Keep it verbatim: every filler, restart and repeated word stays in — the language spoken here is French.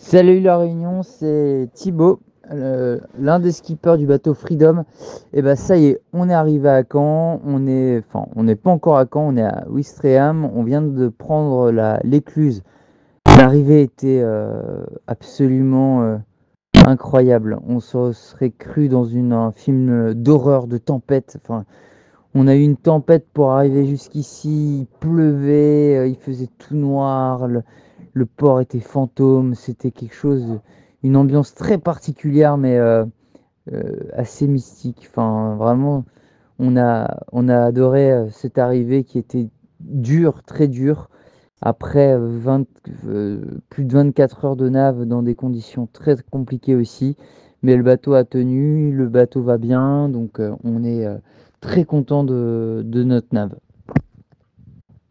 Salut la Réunion, c'est Thibaut, euh, l'un des skippers du bateau Freedom. Et bah ça y est, on est arrivé à Caen. On est, enfin, on n'est pas encore à Caen, on est à Ouistreham. On vient de prendre la l'écluse. L'arrivée était euh, absolument euh, incroyable. On se serait cru dans une, un film d'horreur, de tempête. Enfin, on a eu une tempête pour arriver jusqu'ici. Il pleuvait, euh, il faisait tout noir. Le, le port était fantôme. C'était quelque chose, une ambiance très particulière, mais euh, euh, assez mystique. Enfin, vraiment, on a, on a adoré euh, cette arrivée qui était dure, très dure. Après euh, vingt, euh, plus de vingt-quatre heures de nave dans des conditions très compliquées aussi. Mais le bateau a tenu, le bateau va bien, donc euh, on est euh, très content de, de notre nave.